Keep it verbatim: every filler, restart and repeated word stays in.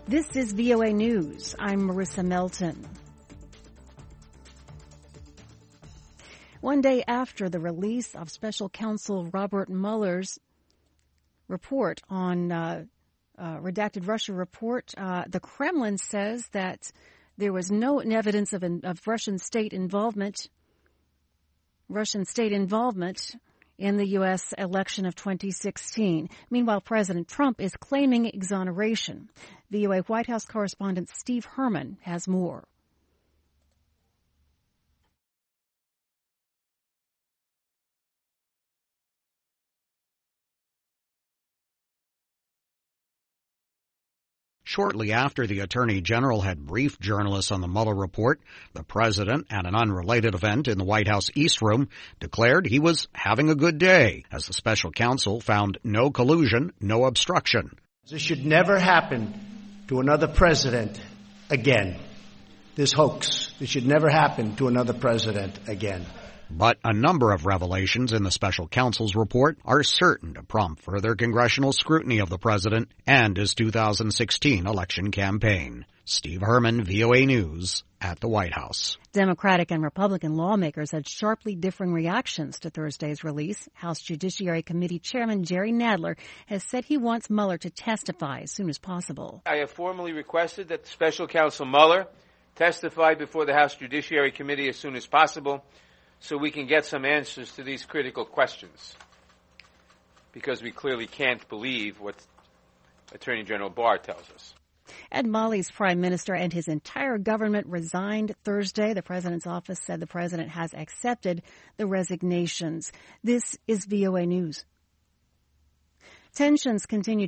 This is V O A News. I'm Marissa Melton. One day after the release of Special Counsel Robert Mueller's report on uh, uh, redacted Russia report, uh, the Kremlin says that there was no evidence of, of Russian state involvement, Russian state involvement in the U S election of twenty sixteen. Meanwhile, President Trump is claiming exoneration. V O A White House correspondent Steve Herman has more. Shortly after the Attorney General had briefed journalists on the Mueller report, the president, at an unrelated event in the White House East Room, declared he was having a good day, as the special counsel found no collusion, no obstruction. This should never happen to another president again. This hoax. This should never happen to another president again. But a number of revelations in the special counsel's report are certain to prompt further congressional scrutiny of the president and his two thousand sixteen election campaign. Steve Herman, V O A News, at the White House. Democratic and Republican lawmakers had sharply differing reactions to Thursday's release. House Judiciary Committee Chairman Jerry Nadler has said he wants Mueller to testify as soon as possible. I have formally requested that Special Counsel Mueller testify before the House Judiciary Committee as soon as possible, so we can get some answers to these critical questions, because we clearly can't believe what Attorney General Barr tells us. And Mali's prime minister and his entire government resigned Thursday. The president's office said the president has accepted the resignations. This is V O A News. Tensions continue